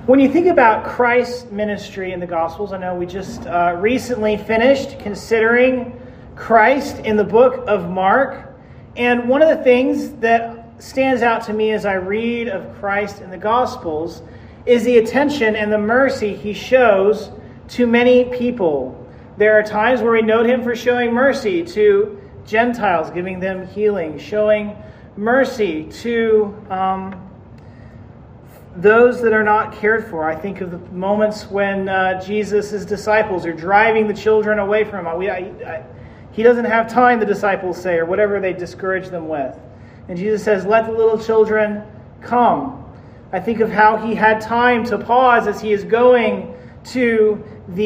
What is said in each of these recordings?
When you think about Christ's ministry in the Gospels, I know we just recently finished considering Christ in the book of Mark. And one of the things that stands out to me as I read of Christ in the Gospels is the attention and the mercy he shows to many people. There are times where we note him for showing mercy to Gentiles, giving them healing, showing mercy to those that are not cared for. I think of the moments when Jesus' disciples are driving the children away from him. He doesn't have time, the disciples say, or whatever they discourage them with. And Jesus says, let the little children come. I think of how he had time to pause as he is going to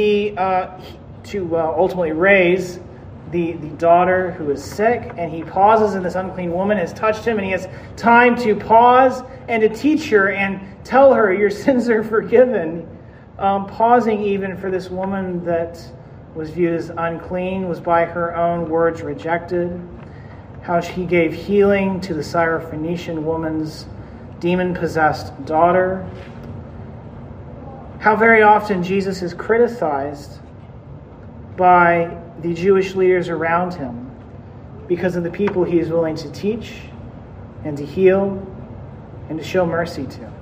ultimately raise the daughter who is sick, and he pauses, and this unclean woman has touched him, and he has time to pause and to teach her and tell her your sins are forgiven. Pausing even for this woman that was viewed as unclean, was by her own words rejected. How he gave healing to the Syrophoenician woman's demon-possessed daughter. How very often Jesus is criticized by the Jewish leaders around him because of the people he is willing to teach and to heal and to show mercy to.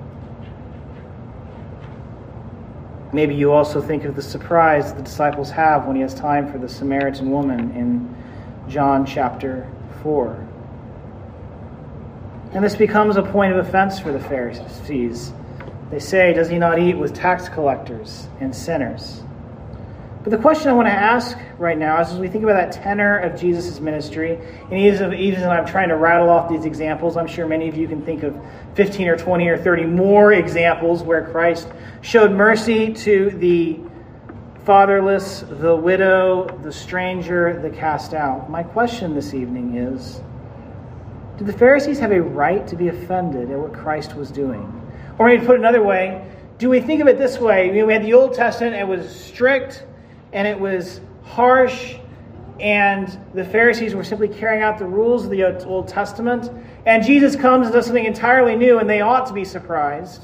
Maybe you also think of the surprise the disciples have when he has time for the Samaritan woman in John chapter 4. And this becomes a point of offense for the Pharisees. They say, does he not eat with tax collectors and sinners? But the question I want to ask right now is, as we think about that tenor of Jesus' ministry, and even as I'm trying to rattle off these examples, I'm sure many of you can think of 15 or 20 or 30 more examples where Christ showed mercy to the fatherless, the widow, the stranger, the cast out. My question this evening is, did the Pharisees have a right to be offended at what Christ was doing? Or maybe to put it another way, do we think of it this way? We had the Old Testament, it was strict, and it was harsh, and the Pharisees were simply carrying out the rules of the Old Testament. And Jesus comes and does something entirely new, and they ought to be surprised.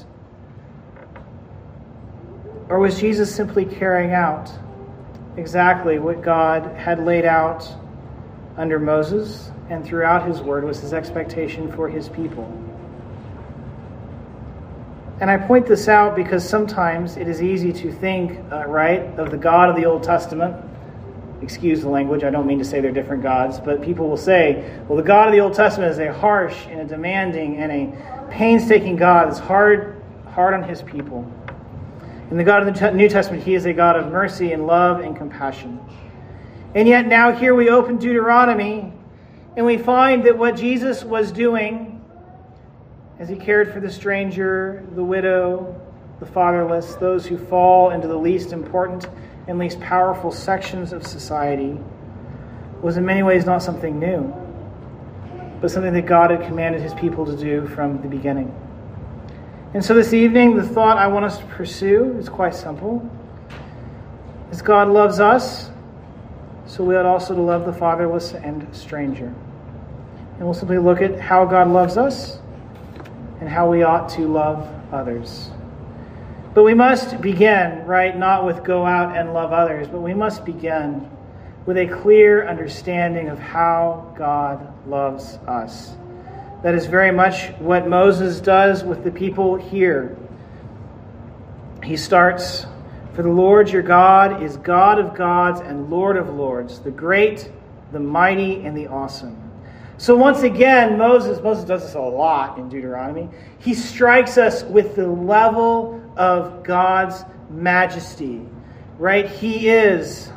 Or was Jesus simply carrying out exactly what God had laid out under Moses and throughout his word was his expectation for his people? And I point this out because sometimes it is easy to think, of the God of the Old Testament. Excuse the language, I don't mean to say they're different gods, but people will say, well, the God of the Old Testament is a harsh and a demanding and a painstaking God that's hard on his people. And the God of the New Testament, he is a God of mercy and love and compassion. And yet now here we open Deuteronomy, and we find that what Jesus was doing as he cared for the stranger, the widow, the fatherless, those who fall into the least important and least powerful sections of society, was in many ways not something new, but something that God had commanded his people to do from the beginning. And so this evening, the thought I want us to pursue is quite simple. As God loves us, so we ought also to love the fatherless and stranger. And we'll simply look at how God loves us and how we ought to love others. But we must begin, not with go out and love others, but we must begin with a clear understanding of how God loves us. That is very much what Moses does with the people here. He starts, for the Lord your God is God of gods and Lord of lords, the great, the mighty, and the awesome. So once again, Moses does this a lot in Deuteronomy. He strikes us with the level of God's majesty, He is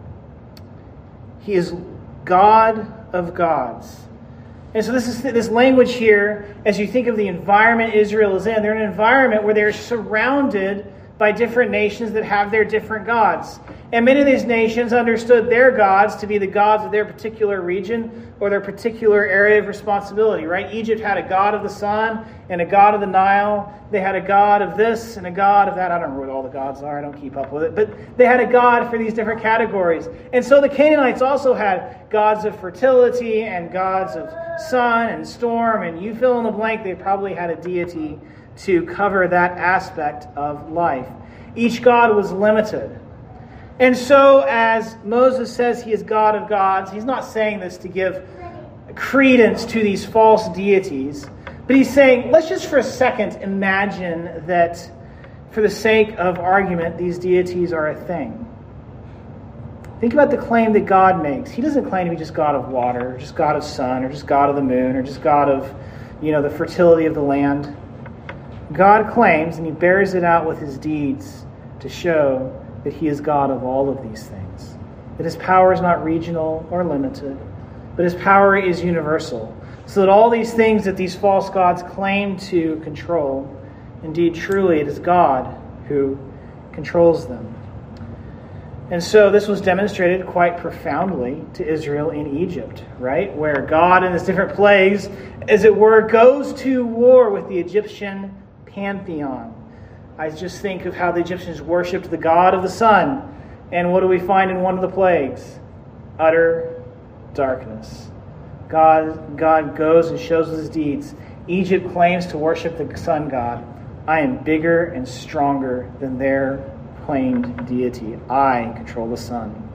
God of gods. And so this language here, as you think of the environment Israel is in, they're in an environment where they're surrounded by different nations that have their different gods. And many of these nations understood their gods to be the gods of their particular region or their particular area of responsibility, Egypt had a god of the sun and a god of the Nile. They had a god of this and a god of that. I don't remember what all the gods are. I don't keep up with it. But they had a god for these different categories. And so the Canaanites also had gods of fertility and gods of sun and storm. And you fill in the blank, they probably had a deity to cover that aspect of life. Each god was limited. And so as Moses says he is God of gods, he's not saying this to give credence to these false deities, but he's saying, let's just for a second imagine that for the sake of argument, these deities are a thing. Think about the claim that God makes. He doesn't claim to be just God of water, or just God of sun, or just God of the moon, or just God of, the fertility of the land. God claims, and he bears it out with his deeds to show that he is God of all of these things. That his power is not regional or limited, but his power is universal. So that all these things that these false gods claim to control, indeed, truly, it is God who controls them. And so this was demonstrated quite profoundly to Israel in Egypt, right? Where God in his different plagues, as it were, goes to war with the Egyptian pantheon. I just think of how the Egyptians worshipped the god of the sun. And what do we find in one of the plagues? Utter darkness. God goes and shows his deeds. Egypt claims to worship the sun god. I am bigger and stronger than their claimed deity. I control the sun.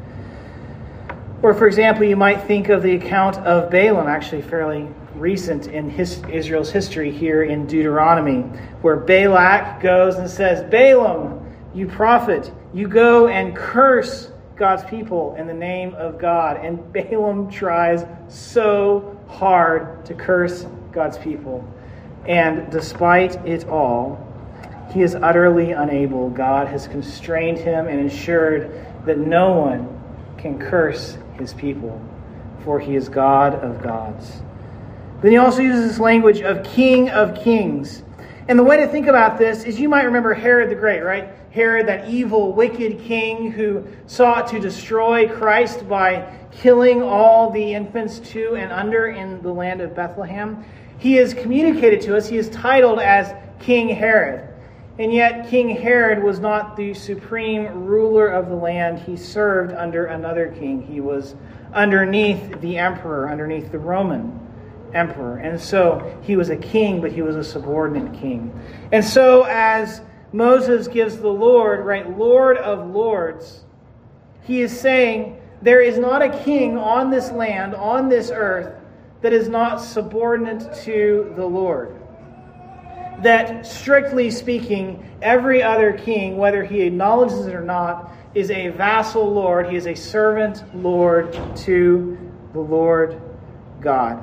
Or, for example, you might think of the account of Balaam, actually fairly recent in Israel's history here in Deuteronomy, where Balak goes and says, Balaam, you prophet, you go and curse God's people in the name of God. And Balaam tries so hard to curse God's people. And despite it all, he is utterly unable. God has constrained him and ensured that no one can curse his people, for he is God of gods. Then he also uses this language of King of kings. And the way to think about this is you might remember Herod the Great, right? Herod, that evil, wicked king who sought to destroy Christ by killing all the infants 2 and under in the land of Bethlehem. He is communicated to us, he is titled as King Herod. And yet King Herod was not the supreme ruler of the land. He served under another king. He was underneath the emperor, underneath the Roman emperor. And so he was a king, but he was a subordinate king. And so as Moses gives the Lord, right, Lord of lords, he is saying there is not a king on this land, on this earth, that is not subordinate to the Lord. That, strictly speaking, every other king, whether he acknowledges it or not, is a vassal lord. He is a servant lord to the Lord God.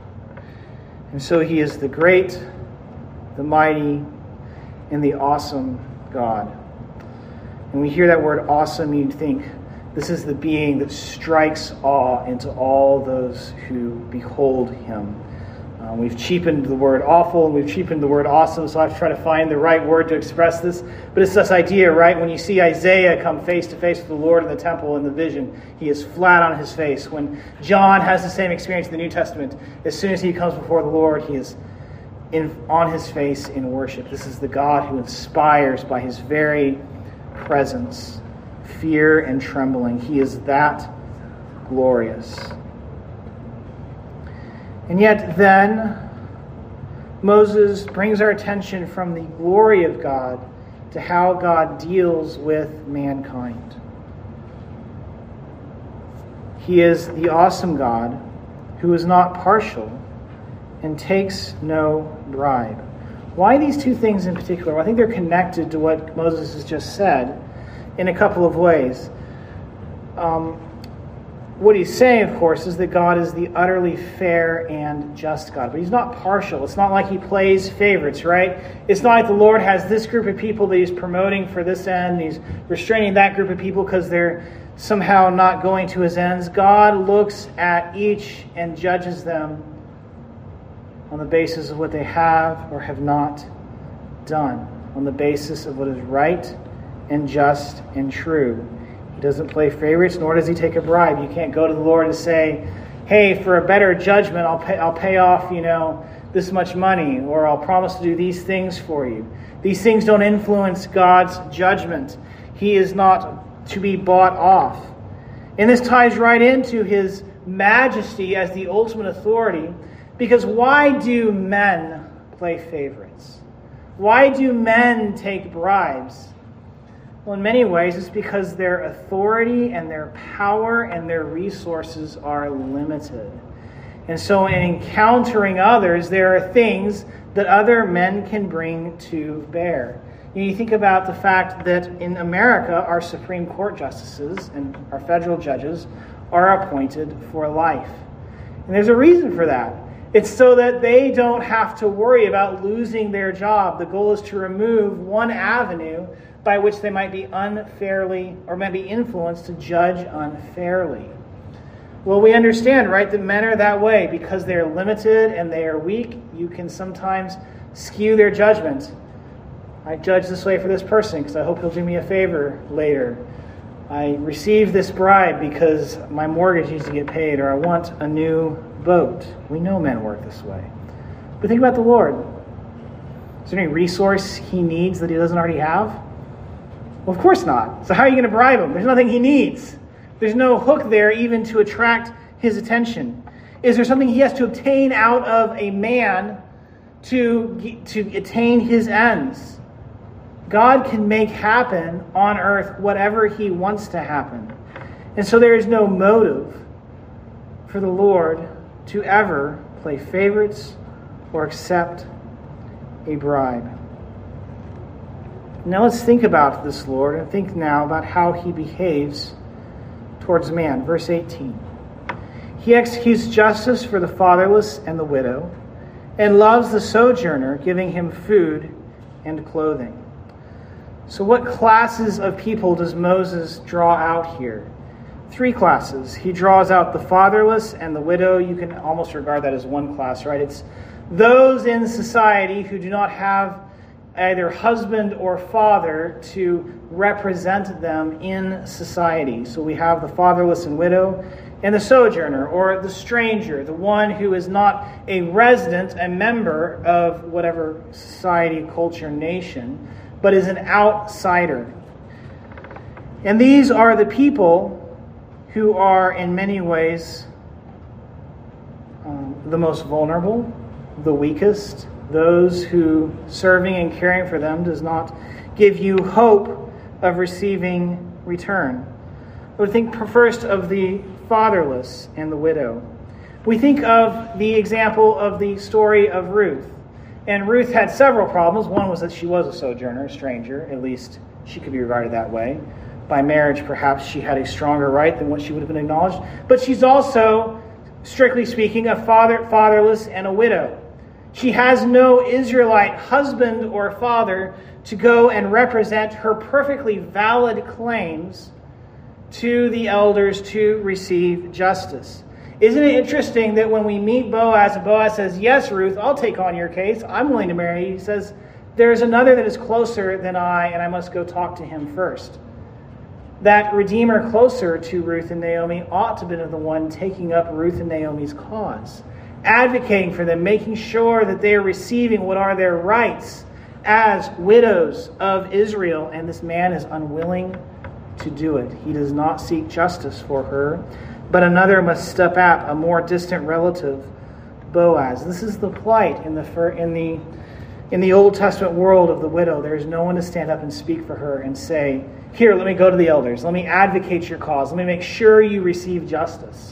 And so he is the great, the mighty, and the awesome God. When we hear that word awesome, you think this is the being that strikes awe into all those who behold him. We've cheapened the word awful and we've cheapened the word awesome, so I've tried to find the right word to express this. But it's this idea, right? When you see Isaiah come face to face with the Lord in the temple in the vision, he is flat on his face. When John has the same experience in the New Testament, as soon as he comes before the Lord, he is on his face in worship. This is the God who inspires by his very presence fear and trembling. He is that glorious. And yet then, Moses brings our attention from the glory of God to how God deals with mankind. He is the awesome God who is not partial and takes no bribe. Why these two things in particular? Well, I think they're connected to what Moses has just said in a couple of ways. What he's saying, of course, is that God is the utterly fair and just God. But he's not partial. It's not like he plays favorites, right? It's not like the Lord has this group of people that he's promoting for this end. He's restraining that group of people because they're somehow not going to his ends. God looks at each and judges them on the basis of what they have or have not done, on the basis of what is right and just and true. He doesn't play favorites, nor does he take a bribe. You can't go to the Lord and say, hey, for a better judgment, I'll pay off, this much money, or I'll promise to do these things for you. These things don't influence God's judgment. He is not to be bought off. And this ties right into his majesty as the ultimate authority, because why do men play favorites? Why do men take bribes? Well, in many ways, it's because their authority and their power and their resources are limited. And so in encountering others, there are things that other men can bring to bear. You think about the fact that in America, our Supreme Court justices and our federal judges are appointed for life. And there's a reason for that. It's so that they don't have to worry about losing their job. The goal is to remove one avenue by which they might be unfairly or might be influenced to judge unfairly. Well, we understand, right, that men are that way because they are limited and they are weak. You can sometimes skew their judgment. I judge this way for this person because I hope he'll do me a favor later. I received this bribe because my mortgage needs to get paid, or I want a new boat. We know men work this way. But think about the Lord. Is there any resource he needs that he doesn't already have? Well, of course not. So how are you going to bribe him? There's nothing he needs. There's no hook there even to attract his attention. Is there something he has to obtain out of a man to attain his ends? God can make happen on earth whatever he wants to happen. And so there is no motive for the Lord to ever play favorites or accept a bribe. Now let's think about this Lord and think now about how he behaves towards man. Verse 18. He executes justice for the fatherless and the widow and loves the sojourner, giving him food and clothing. So what classes of people does Moses draw out here? 3 classes. He draws out the fatherless and the widow. You can almost regard that as one class, right? It's those in society who do not have either husband or father to represent them in society. So we have the fatherless and widow, and the sojourner, or the stranger, the one who is not a resident, a member of whatever society, culture, nation, but is an outsider. And these are the people who are in many ways the most vulnerable, the weakest, those who serving and caring for them does not give you hope of receiving return. We think first of the fatherless and the widow. We think of the example of the story of Ruth. And Ruth had several problems. One was that she was a sojourner, a stranger. At least she could be regarded that way. By marriage, perhaps she had a stronger right than what she would have been acknowledged. But she's also, strictly speaking, a fatherless and a widow. She has no Israelite husband or father to go and represent her perfectly valid claims to the elders to receive justice. Isn't it interesting that when we meet Boaz, and Boaz says, "Yes, Ruth, I'll take on your case. I'm willing to marry you." He says, "There's another that is closer than I, and I must go talk to him first." That Redeemer closer to Ruth and Naomi ought to have been the one taking up Ruth and Naomi's cause, advocating for them, making sure that they are receiving what are their rights as widows of Israel. And this man is unwilling to do it. He does not seek justice for her, but another must step up, a more distant relative, Boaz. This is the plight in the Old Testament world of the widow. There is no one to stand up and speak for her and say, "Here, let me go to the elders. Let me advocate your cause. Let me make sure you receive justice."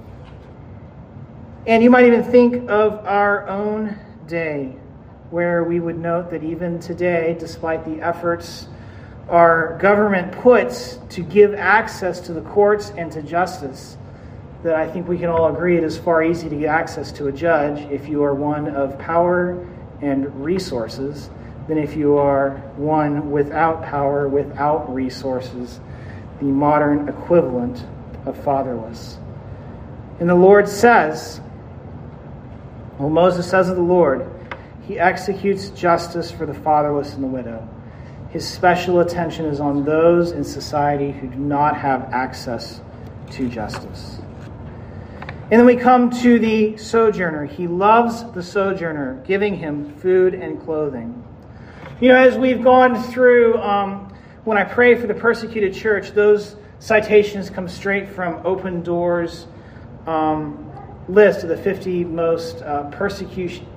And you might even think of our own day, where we would note that even today, despite the efforts our government puts to give access to the courts and to justice, that I think we can all agree it is far easier to get access to a judge if you are one of power and resources than if you are one without power, without resources, the modern equivalent of fatherless. And the Lord says, well, Moses says of the Lord, he executes justice for the fatherless and the widow. His special attention is on those in society who do not have access to justice. And then we come to the sojourner. He loves the sojourner, giving him food and clothing. You know, as we've gone through, when I pray for the persecuted church, those citations come straight from Open Doors' list of the 50 most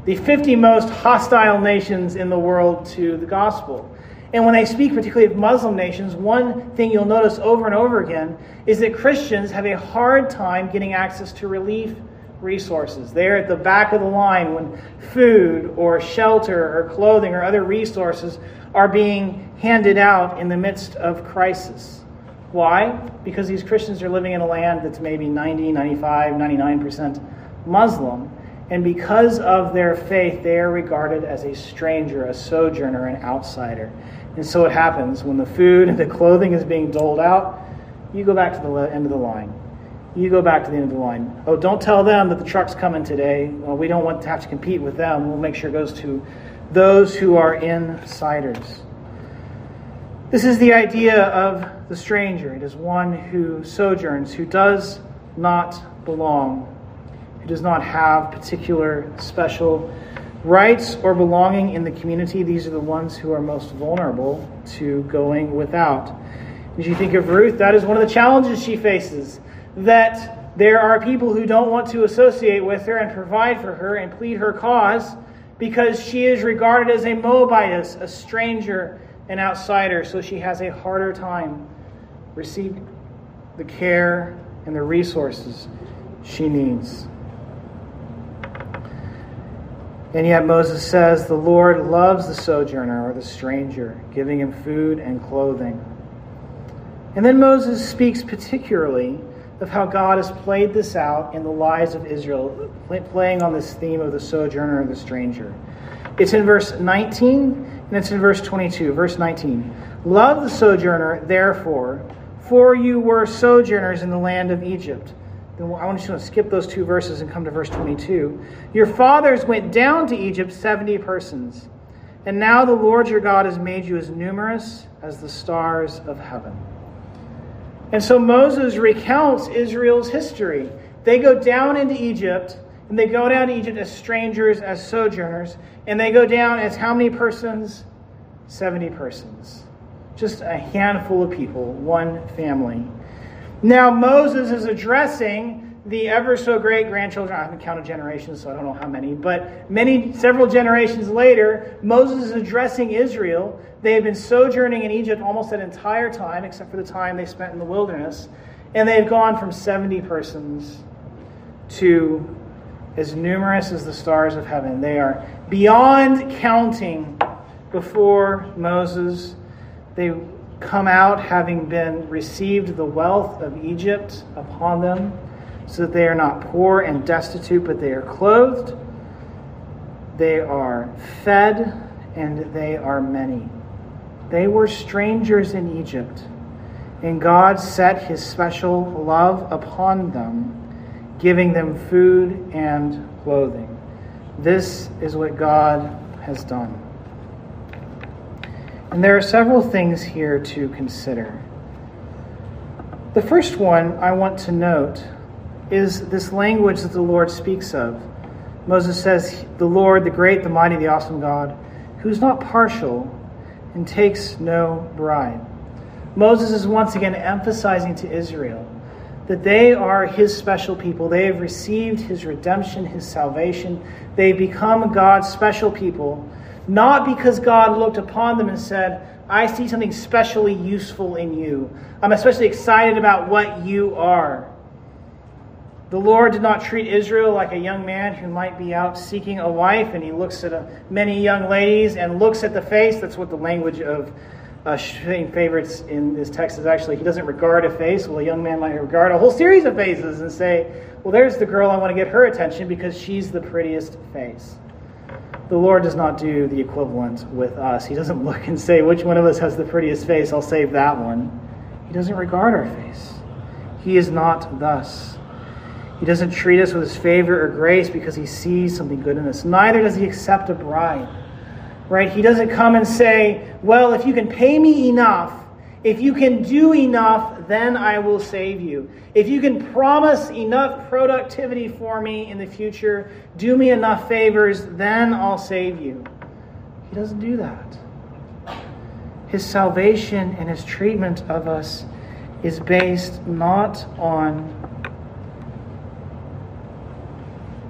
the 50 most hostile nations in the world to the gospel. And when they speak particularly of Muslim nations, one thing you'll notice over and over again is that Christians have a hard time getting access to relief resources. They're at the back of the line when food or shelter or clothing or other resources are being handed out in the midst of crisis. Why? Because these Christians are living in a land that's maybe 90, 95, 99% Muslim. And because of their faith, they are regarded as a stranger, a sojourner, an outsider. And so what happens when the food and the clothing is being doled out, you go back to the end of the line. You go back to the end of the line. Oh, don't tell them that the truck's coming today. Well, we don't want to have to compete with them. We'll make sure it goes to those who are insiders. This is the idea of the stranger. It is one who sojourns, who does not belong, who does not have particular special rights or belonging in the community. These are the ones who are most vulnerable to going without. As you think of Ruth, that is one of the challenges she faces, that there are people who don't want to associate with her and provide for her and plead her cause because she is regarded as a Moabitess, a stranger, an outsider, so she has a harder time receiving the care and the resources she needs. And yet Moses says the Lord loves the sojourner or the stranger, giving him food and clothing. And then Moses speaks particularly of how God has played this out in the lives of Israel, playing on this theme of the sojourner or the stranger. It's in verse 19 and it's in verse 22. Verse 19, love the sojourner, therefore, for you were sojourners in the land of Egypt. Then I want you to skip those two verses and come to verse 22. Your fathers went down to Egypt 70 persons, and now the Lord your God has made you as numerous as the stars of heaven. And so Moses recounts Israel's history. They go down into Egypt, and they go down to Egypt as strangers, as sojourners, and they go down as how many persons? 70 persons. Just a handful of people, one family. Now Moses is addressing the ever so great grandchildren. I haven't counted generations, so I don't know how many, but several generations later, Moses is addressing Israel. They have been sojourning in Egypt almost that entire time, except for the time they spent in the wilderness. And they've gone from 70 persons to as numerous as the stars of heaven. They are beyond counting before Moses. They come out having been received the wealth of Egypt upon them, so that they are not poor and destitute, but they are clothed, they are fed, and they are many. They were strangers in Egypt, and God set his special love upon them, giving them food and clothing. This is what God has done. And there are several things here to consider. The first one I want to note is this language that the Lord speaks of. Moses says, the Lord, the great, the mighty, the awesome God, who's not partial and takes no bribe. Moses is once again emphasizing to Israel that they are his special people. They have received his redemption, his salvation. They've become God's special people, not because God looked upon them and said, I see something specially useful in you. I'm especially excited about what you are. The Lord did not treat Israel like a young man who might be out seeking a wife, and he looks at many young ladies and looks at the face. That's what the language of favorites in this text is actually. He doesn't regard a face. Well, a young man might regard a whole series of faces and say, well, there's the girl, I want to get her attention because she's the prettiest face. The Lord does not do the equivalent with us. He doesn't look and say, which one of us has the prettiest face? I'll save that one. He doesn't regard our face. He is not thus. He doesn't treat us with his favor or grace because he sees something good in us. Neither does he accept a bribe. Right? He doesn't come and say, well, if you can pay me enough, if you can do enough, then I will save you. If you can promise enough productivity for me in the future, do me enough favors, then I'll save you. He doesn't do that. His salvation and his treatment of us is based not on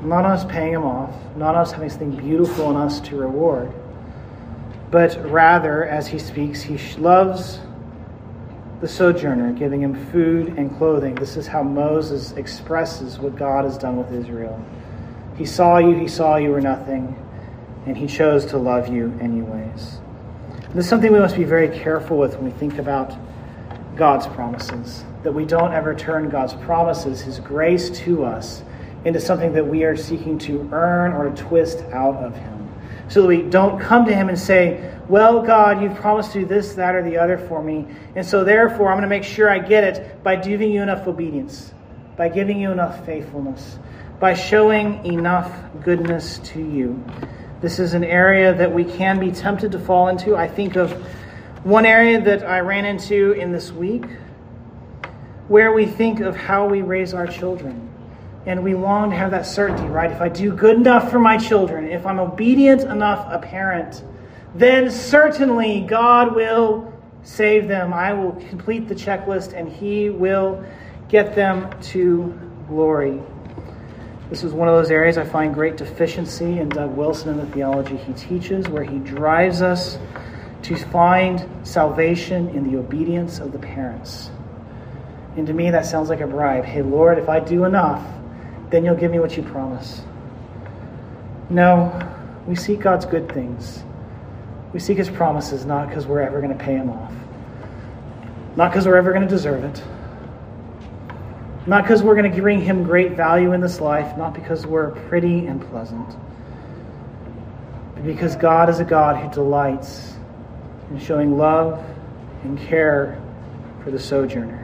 Not us paying him off, not us having something beautiful in us to reward, but rather, as he speaks, he loves the sojourner, giving him food and clothing. This is how Moses expresses what God has done with Israel. He saw you were nothing, and he chose to love you anyways. And this is something we must be very careful with when we think about God's promises, that we don't ever turn God's promises, his grace to us, into something that we are seeking to earn or to twist out of him. So that we don't come to him and say, well, God, you've promised to do this, that, or the other for me, and so therefore I'm going to make sure I get it by giving you enough obedience, by giving you enough faithfulness, by showing enough goodness to you. This is an area that we can be tempted to fall into. I think of one area that I ran into in this week, where we think of how we raise our children. And we long to have that certainty, right? If I do good enough for my children, if I'm obedient enough a parent, then certainly God will save them. I will complete the checklist and he will get them to glory. This is one of those areas I find great deficiency in Doug Wilson and the theology he teaches, where he drives us to find salvation in the obedience of the parents. And to me, that sounds like a bribe. Hey, Lord, if I do enough, then you'll give me what you promise. No, we seek God's good things. We seek his promises, not because we're ever going to pay him off. Not because we're ever going to deserve it. Not because we're going to bring him great value in this life. Not because we're pretty and pleasant. But because God is a God who delights in showing love and care for the sojourner.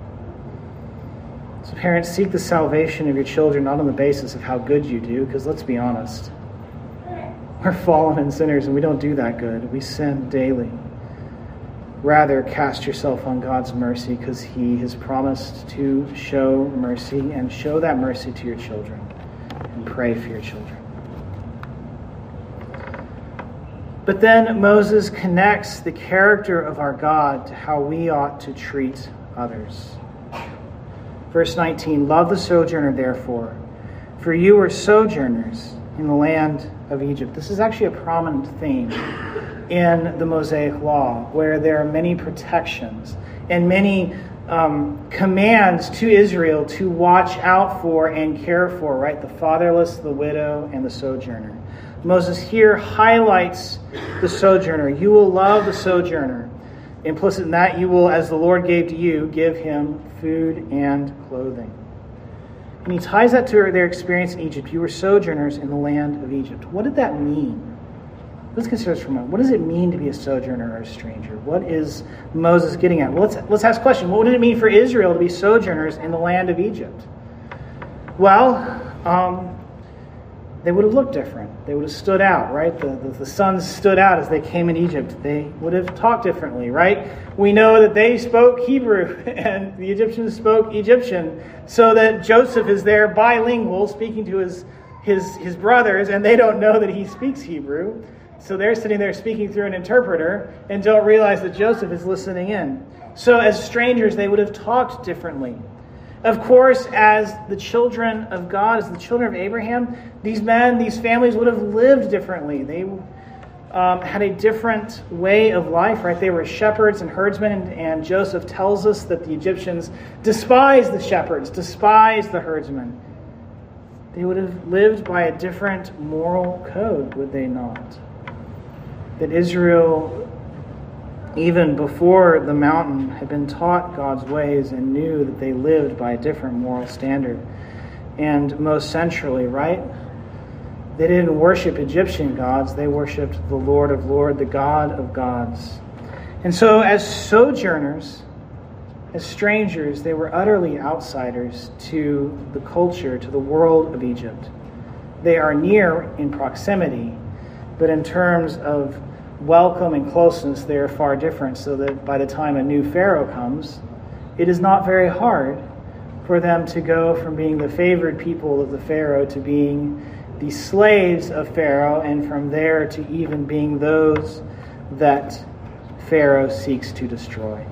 So parents, seek the salvation of your children not on the basis of how good you do, because let's be honest, we're fallen and sinners and we don't do that good. We sin daily. Rather, cast yourself on God's mercy, because he has promised to show mercy, and show that mercy to your children and pray for your children. But then Moses connects the character of our God to how we ought to treat others. Verse 19, love the sojourner, therefore, for you are sojourners in the land of Egypt. This is actually a prominent theme in the Mosaic Law, where there are many protections and many commands to Israel to watch out for and care for, right? The fatherless, the widow, and the sojourner. Moses here highlights the sojourner. You will love the sojourner. Implicit in that, you will, as the Lord gave to you, give him food and clothing. And he ties that to their experience in Egypt. You were sojourners in the land of Egypt. What did that mean? Let's consider this for a moment. What does it mean to be a sojourner or a stranger? What is Moses getting at? Well, let's ask a question. What did it mean for Israel to be sojourners in the land of Egypt? Well, they would have looked different. They would have stood out, right? The sons stood out as they came in Egypt. They would have talked differently, right? We know that they spoke Hebrew and the Egyptians spoke Egyptian, so that Joseph is there bilingual, speaking to his brothers, and they don't know that he speaks Hebrew. So they're sitting there speaking through an interpreter and don't realize that Joseph is listening in. So as strangers, they would have talked differently. Of course, as the children of God, as the children of Abraham, these families would have lived differently. They had a different way of life, right? They were shepherds and herdsmen, and Joseph tells us that the Egyptians despised the shepherds, despised the herdsmen. They would have lived by a different moral code, would they not? That Israel, even before the mountain, had been taught God's ways and knew that they lived by a different moral standard. And most centrally, right? They didn't worship Egyptian gods. They worshipped the Lord of Lords, the God of gods. And so as sojourners, as strangers, they were utterly outsiders to the culture, to the world of Egypt. They are near in proximity, but in terms of welcome and closeness, they are far different, so that by the time a new Pharaoh comes, it is not very hard for them to go from being the favored people of the Pharaoh to being the slaves of Pharaoh, and from there to even being those that Pharaoh seeks to destroy.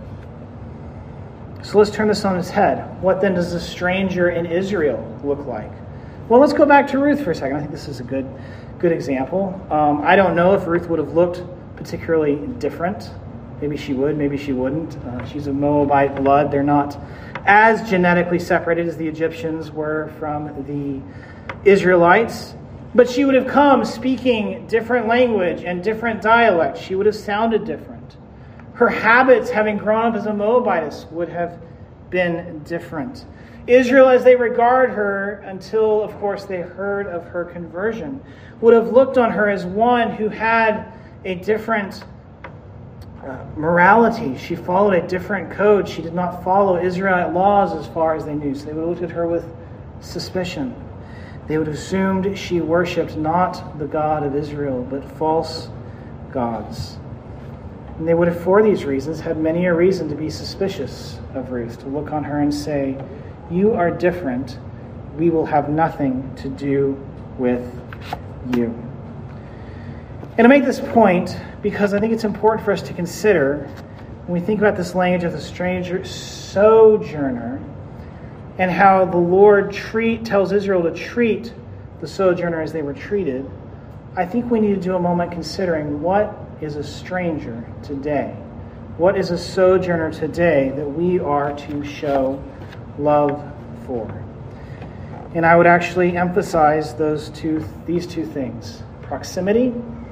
So let's turn this on its head. What then does a stranger in Israel look like? Well, let's go back to Ruth for a second. I think this is a good example. I don't know if Ruth would have looked particularly different. Maybe she would, maybe she wouldn't. She's of Moabite blood. They're not as genetically separated as the Egyptians were from the Israelites. But she would have come speaking different language and different dialect. She would have sounded different. Her habits, having grown up as a Moabitess, would have been different. Israel, as they regard her, until, of course, they heard of her conversion, would have looked on her as one who had a different morality. She followed a different code. She did not follow Israelite laws as far as they knew. So they would have looked at her with suspicion. They would have assumed she worshipped not the God of Israel, but false gods. And they would have, for these reasons, had many a reason to be suspicious of Ruth, to look on her and say, "You are different. We will have nothing to do with you." And I make this point because I think it's important for us to consider when we think about this language of the stranger, sojourner, and how the Lord tells Israel to treat the sojourner as they were treated. I think we need to do a moment considering what is a stranger today. What is a sojourner today that we are to show love for? And I would actually emphasize these two things: proximity,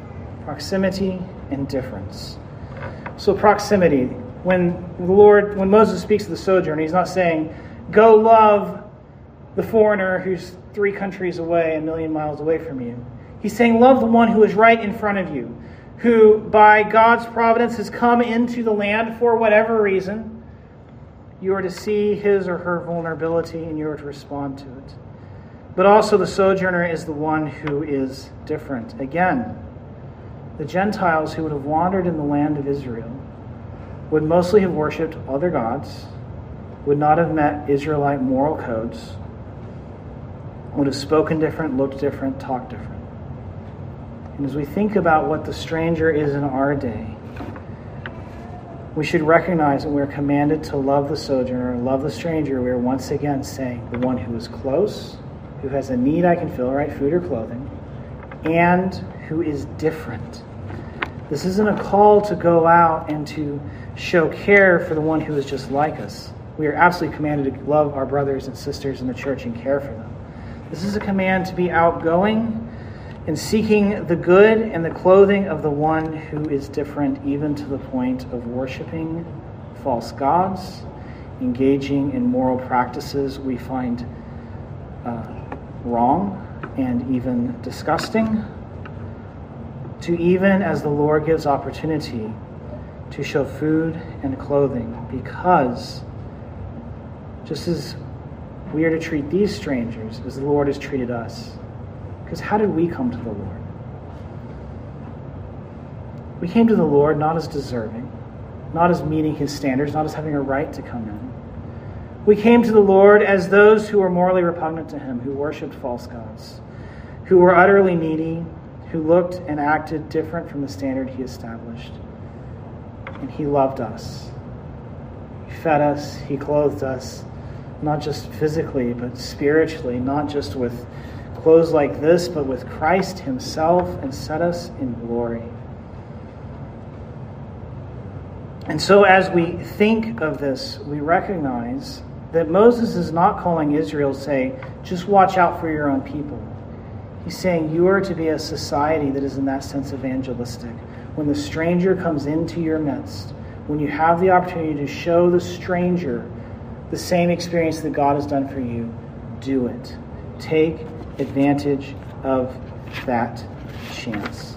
and difference. So proximity. When Moses speaks to the sojourner, he's not saying, "Go love the foreigner who's 3 countries away, 1,000,000 miles away from you." He's saying, love the one who is right in front of you, who by God's providence has come into the land for whatever reason. You are to see his or her vulnerability and you are to respond to it. But also the sojourner is the one who is different. Again, the Gentiles who would have wandered in the land of Israel would mostly have worshipped other gods, would not have met Israelite moral codes, would have spoken different, looked different, talked different. And as we think about what the stranger is in our day, we should recognize that we're commanded to love the sojourner, love the stranger. We are once again saying the one who is close, who has a need I can fill, right, food or clothing, and who is different. This isn't a call to go out and to show care for the one who is just like us. We are absolutely commanded to love our brothers and sisters in the church and care for them. This is a command to be outgoing and seeking the good and the clothing of the one who is different, even to the point of worshiping false gods, engaging in moral practices we find wrong and even disgusting, to even as the Lord gives opportunity to show food and clothing, because just as we are to treat these strangers as the Lord has treated us. Because how did we come to the Lord? We came to the Lord not as deserving, not as meeting his standards, not as having a right to come in. We came to the Lord as those who were morally repugnant to him, who worshipped false gods, who were utterly needy, who looked and acted different from the standard he established. And he loved us. He fed us, he clothed us, not just physically, but spiritually, not just with clothes like this, but with Christ himself, and set us in glory. And so as we think of this, we recognize that Moses is not calling Israel to say, just watch out for your own people. He's saying you are to be a society that is in that sense evangelistic. When the stranger comes into your midst, when you have the opportunity to show the stranger the same experience that God has done for you, do it. Take advantage of that chance.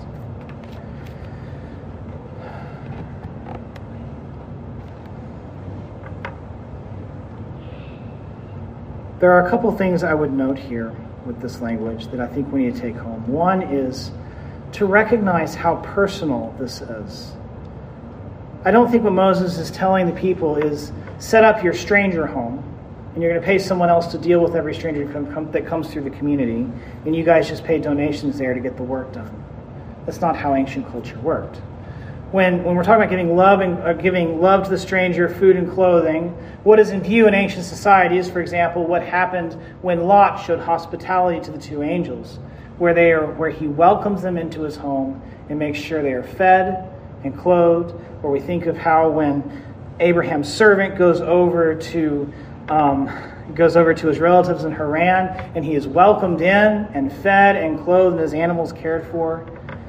There are a couple things I would note here with this language that I think we need to take home. One is to recognize how personal this is. I don't think what Moses is telling the people is set up your stranger home and you're going to pay someone else to deal with every stranger that comes through the community, and you guys just pay donations there to get the work done. That's not how ancient culture worked. when we're talking about giving love to the stranger, food and clothing, what is in view in ancient societies, for example, what happened when Lot showed hospitality to the two angels, where he welcomes them into his home and makes sure they are fed and clothed. Or we think of how when Abraham's servant goes over to his relatives in Haran, and he is welcomed in and fed and clothed and his animals cared for.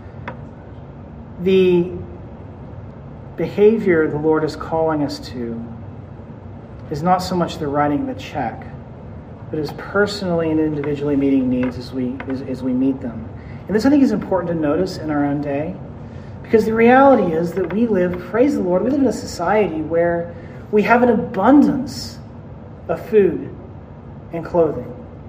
The behavior the Lord is calling us to is not so much the writing the check, but is personally and individually meeting needs as we meet them. And this, I think, is important to notice in our own day, because the reality is that we live, praise the Lord, we live in a society where we have an abundance of food and clothing,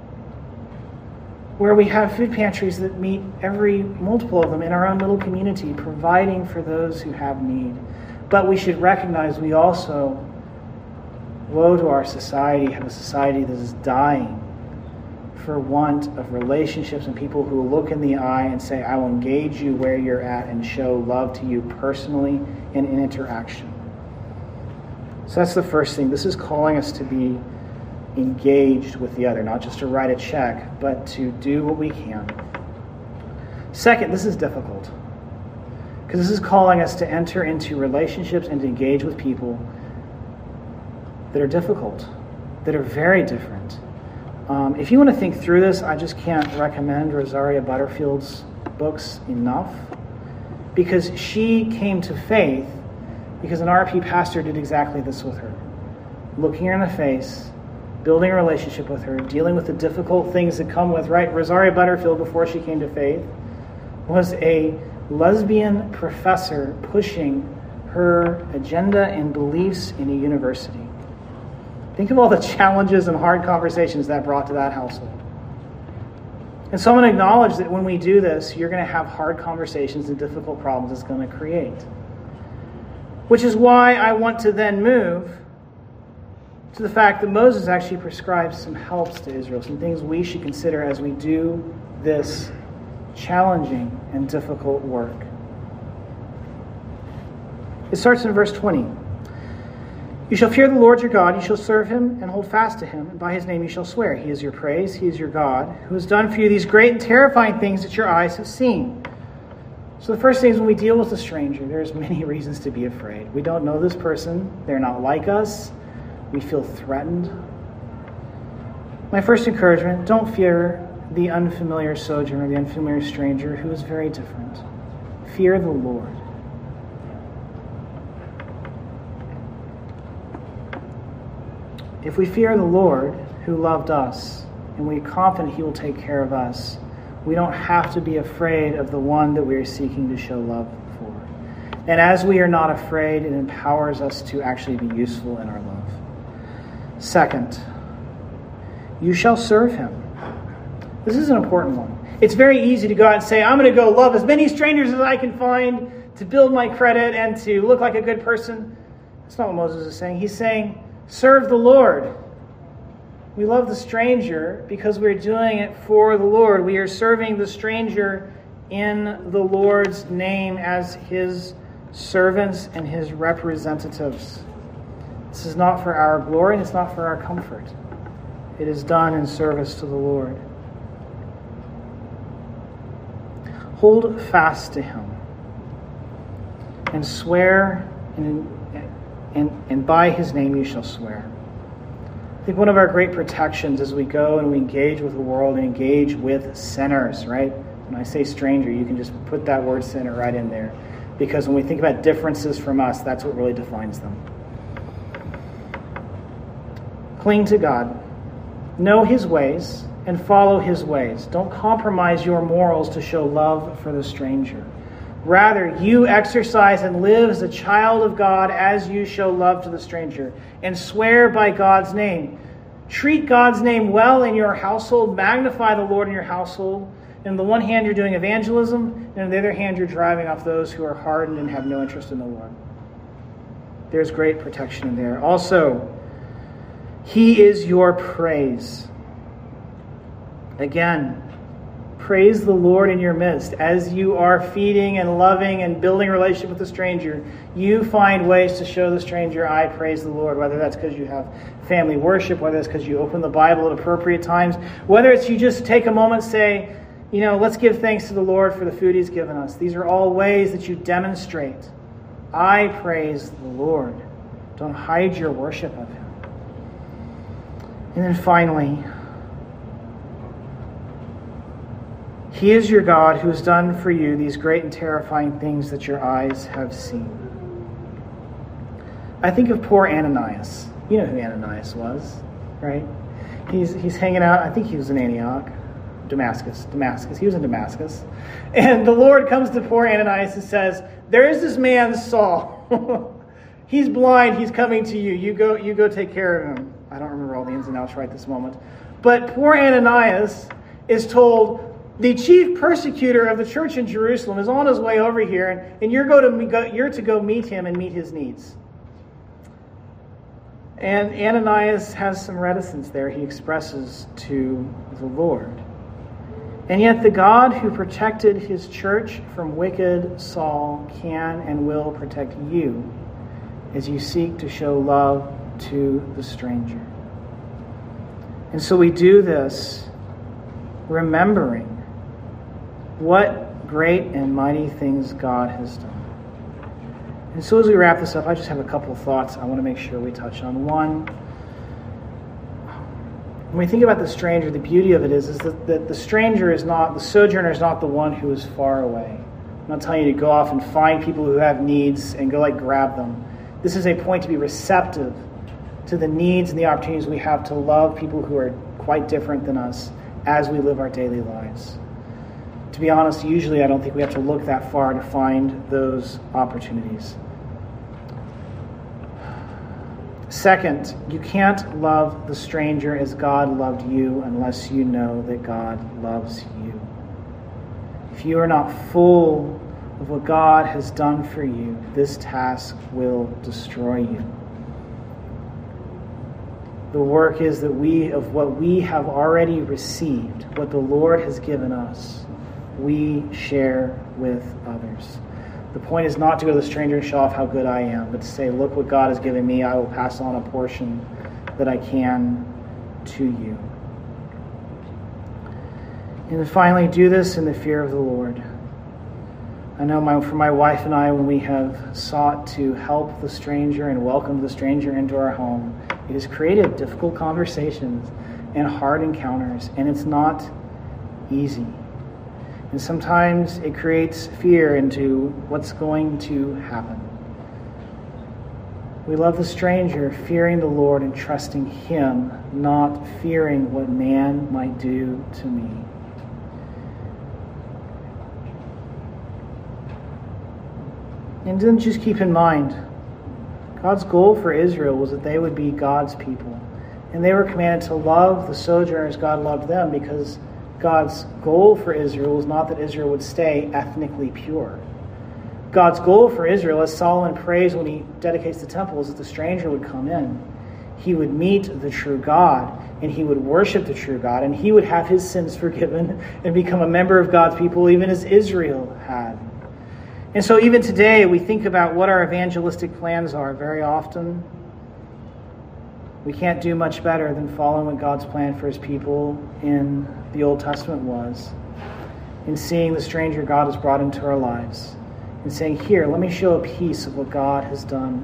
where we have food pantries that meet every multiple of them in our own little community, providing for those who have need. But we should recognize we also, woe to our society, have a society that is dying for want of relationships and people who will look in the eye and say, I will engage you where you're at and show love to you personally and in interaction. So that's the first thing. This is calling us to be engaged with the other, not just to write a check, but to do what we can. Second, this is difficult, because this is calling us to enter into relationships and to engage with people that are difficult, that are very different. If you want to think through this, I just can't recommend Rosaria Butterfield's books enough, because she came to faith because an RP pastor did exactly this with her. Looking her in the face, building a relationship with her, dealing with the difficult things that come with, right? Rosaria Butterfield, before she came to faith, was a lesbian professor pushing her agenda and beliefs in a university. Think of all the challenges and hard conversations that brought to that household. And so I'm going to acknowledge that when we do this, you're going to have hard conversations and difficult problems it's going to create. Which is why I want to then move to the fact that Moses actually prescribes some helps to Israel, some things we should consider as we do this challenging and difficult work. It starts in verse 20. You shall fear the Lord your God, you shall serve him and hold fast to him, and by his name you shall swear. He is your praise, he is your God, who has done for you these great and terrifying things that your eyes have seen. So the first thing is, when we deal with a stranger, there's many reasons to be afraid. We don't know this person, they're not like us, we feel threatened. My first encouragement, don't fear the unfamiliar sojourner, the unfamiliar stranger who is very different. Fear the Lord. If we fear the Lord who loved us, and we're confident he will take care of us, we don't have to be afraid of the one that we are seeking to show love for. And as we are not afraid, it empowers us to actually be useful in our love. Second, you shall serve him. This is an important one. It's very easy to go out and say, I'm going to go love as many strangers as I can find to build my credit and to look like a good person. That's not what Moses is saying. He's saying, serve the Lord. We love the stranger because we're doing it for the Lord. We are serving the stranger in the Lord's name as his servants and his representatives. This is not for our glory and it's not for our comfort. It is done in service to the Lord. Hold fast to him and swear, and by his name you shall swear. I think one of our great protections as we go and we engage with the world and engage with sinners, right? When I say stranger, you can just put that word sinner right in there. Because when we think about differences from us, that's what really defines them. Cling to God. Know his ways and follow his ways. Don't compromise your morals to show love for the stranger. Rather, you exercise and live as a child of God as you show love to the stranger, and swear by God's name. Treat God's name well in your household. Magnify the Lord in your household. And on the one hand, you're doing evangelism, and on the other hand, you're driving off those who are hardened and have no interest in the Lord. There's great protection in there. Also, he is your praise. Again, praise the Lord in your midst. As you are feeding and loving and building a relationship with the stranger, you find ways to show the stranger, I praise the Lord, whether that's because you have family worship, whether it's because you open the Bible at appropriate times, whether it's you just take a moment and say, let's give thanks to the Lord for the food He's given us. These are all ways that you demonstrate, I praise the Lord. Don't hide your worship of Him. And then finally, He is your God who has done for you these great and terrifying things that your eyes have seen. I think of poor Ananias. You know who Ananias was, right? He's hanging out. I think he was in Antioch. Damascus. He was in Damascus. And the Lord comes to poor Ananias and says, there is this man, Saul. He's blind. He's coming to you. You go take care of him. I don't remember all the ins and outs right this moment. But poor Ananias is told, the chief persecutor of the church in Jerusalem is on his way over here, and you're to go meet him and meet his needs. And Ananias has some reticence there he expresses to the Lord. And yet the God who protected his church from wicked Saul can and will protect you as you seek to show love to the stranger. And so we do this remembering what great and mighty things God has done. And so as we wrap this up, I just have a couple of thoughts I want to make sure we touch on. One, when we think about the stranger, the beauty of it is that the stranger is not, the sojourner is not the one who is far away. I'm not telling you to go off and find people who have needs and go grab them. This is a point to be receptive to the needs and the opportunities we have to love people who are quite different than us as we live our daily lives. To be honest, usually I don't think we have to look that far to find those opportunities. Second, you can't love the stranger as God loved you unless you know that God loves you. If you are not full of what God has done for you, this task will destroy you. The work is that of what we have already received, what the Lord has given us, we share with others. The point is not to go to the stranger and show off how good I am, but to say, look what God has given me. I will pass on a portion that I can to you. And then finally, do this in the fear of the Lord. I know for my wife and I, when we have sought to help the stranger and welcome the stranger into our home, it has created difficult conversations and hard encounters, and it's not easy. And sometimes it creates fear into what's going to happen. We love the stranger, fearing the Lord and trusting Him, not fearing what man might do to me. And then just keep in mind, God's goal for Israel was that they would be God's people. And they were commanded to love the sojourners God loved them, because God's goal for Israel was not that Israel would stay ethnically pure. God's goal for Israel, as Solomon prays when he dedicates the temple, is that the stranger would come in. He would meet the true God, and he would worship the true God, and he would have his sins forgiven and become a member of God's people, even as Israel had. And so even today, we think about what our evangelistic plans are. Very often, we can't do much better than following what God's plan for His people in the Old Testament was, in seeing the stranger God has brought into our lives, and saying, here, let me show a piece of what God has done